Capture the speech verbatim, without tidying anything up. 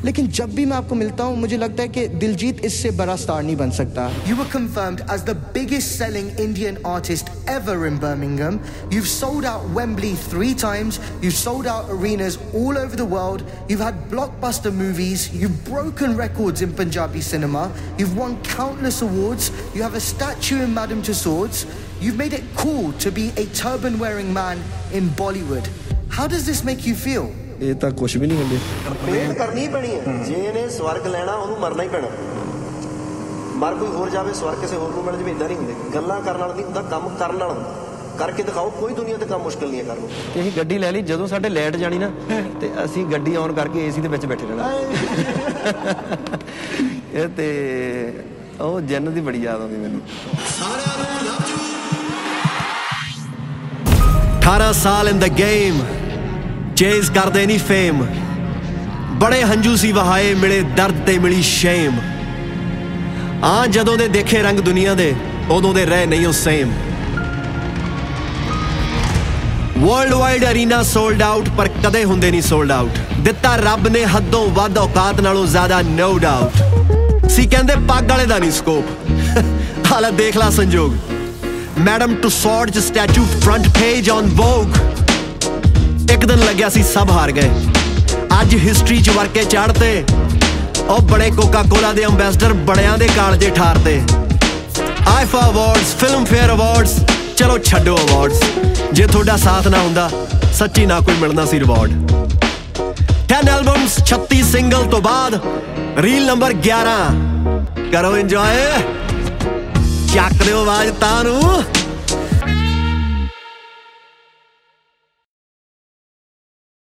लेकिन जब भी मैं आपको मिलता हूँ मुझे लगता है कि दिलजीत इससे बड़ा स्टार नहीं बन सकता. You were confirmed as the biggest selling Indian artist ever in Birmingham. You've sold out Wembley three times. You've sold out arenas all over the world. You've had blockbuster movies. You've broken records in Punjabi cinema. You've won countless awards. You have a statue in Madame Tussauds. You've made it cool to be a turban-wearing man in Bollywood. How does this make you feel? ਇਹ ਤਾਂ ਕੁਝ ਵੀ ਨਹੀਂ ਹੁੰਦੇ. ਮਿਹਨਤ ਕਰਨੀ ਪੈਣੀ ਹੈ. ਜੇ ਇਹਨੇ ਸਵਰਗ ਲੈਣਾ ਉਹਨੂੰ ਮਰਨਾ ਹੀ ਪੈਣਾ. ਮਰ ਕੋਈ ਹੋਰ ਜਾਵੇ ਸਵਰਗ ਕਿਸੇ ਹੋਰ ਨੂੰ ਮਿਲ ਜਾਵੇ ਇਦਾਂ ਨਹੀਂ ਹੁੰਦੇ. ਗੱਲਾਂ ਕਰਨ ਨਾਲ ਨਹੀਂ ਹੁੰਦਾ, ਕੰਮ ਕਰਨ ਨਾਲ ਹੁੰਦਾ. ਕਰਕੇ ਦਿਖਾਓ. ਕੋਈ ਦੁਨੀਆ ਤੇ ਕੰਮ ਮੁਸ਼ਕਿਲ ਨਹੀਂ ਹੈ ਕਰਨ ਨੂੰ. ਤੇ ਅਸੀਂ ਗੱਡੀ ਲੈ ਲਈ. ਜਦੋਂ ਸਾਡੇ ਲਾਈਟ ਜਾਣੀ ਨਾ ਤੇ ਅਸੀਂ ਗੱਡੀ ਔਨ ਕਰਕੇ ਏਸੀ ਦੇ ਵਿੱਚ ਬੈਠੇ ਰਹਿਣਾ. ਇਹ ਤੇ ਉਹ ਜੰਨਤ ਦੀ ਬੜੀ ਯਾਦ ਆਉਂਦੀ ਮੈਨੂੰ. ਸਾਰਿਆਂ ਨੂੰ ਲਵ ਯੂ. ਅਠਾਰਾਂ ਸਾਲ ਇਨ ਦ ਗੇਮ ਚੇਜ਼ ਕਰਦੇ ਨਹੀਂ ਫੇਮ. ਬੜੇ ਹੰਝੂ ਸੀ ਵਹਾਏ ਮਿਲੇ ਦਰਦ ਤੇ ਮਿਲੀ ਸ਼ੇਮ. ਆ ਜਦੋਂ ਦੇ ਦੇਖੇ ਰੰਗ ਦੁਨੀਆ ਦੇ ਉਦੋਂ ਦੇ ਰਹਿ ਨਹੀਂ ਉਹ same. World wide arena sold out ਪਰ ਕਦੇ ਹੁੰਦੇ ਨਹੀਂ ਸੋਲਡ ਆਊਟ. ਦਿੱਤਾ ਰੱਬ ਨੇ ਹੱਦੋਂ ਵੱਧ ਔਕਾਤ ਨਾਲੋਂ ਜ਼ਿਆਦਾ ਨੋ ਡਾਊਟ. ਸੀ ਕਹਿੰਦੇ ਪੱਗ ਵਾਲੇ ਦਾ ਨਹੀਂ ਸਕੋਪ. ਹਾਲਾ ਦੇਖ ਲਾ ਸੰਜੋਗ. ਮੈਡਮ ਟੁਸੌਡ ਚ statue front page on Vogue. ਇੱਕ ਦਿਨ ਲੱਗਿਆ ਸੀ ਸਭ ਹਾਰ ਗਏ. ਅੱਜ ਹਿਸਟਰੀ ਚ ਵਰਕੇ ਚੜ੍ਹਤੇ. ਉਹ ਬੜੇ ਕੋਕਾ ਕੋਲਾ ਦੇ ਅੰਬੈਸਡਰ ਬੜਿਆਂ ਦੇ ਕਾਲਜੇ ਠਾਰਤੇ. IIFA awards, Filmfare awards, ਚਲੋ ਛੱਡੋ ਅਵਾਰਡਸ. ਜੇ ਤੁਹਾਡਾ ਸਾਥ ਨਾ ਹੁੰਦਾ ਸੱਚੀ ਨਾ ਕੋਈ ਮਿਲਣਾ ਸੀ ਰਿਵਾਰਡ. ਦਸ ਐਲਬਮਸ ਛੱਤੀ ਸਿੰਗਲ ਤੋਂ ਬਾਅਦ ਰੀਲ ਨੰਬਰ ਗਿਆਰਾਂ. ਕਰੋ ਇੰਜੋਏ. ਚੱਕ ਦਿਓ ਆਵਾਜ਼ ਤਾਂ ਨੂੰ.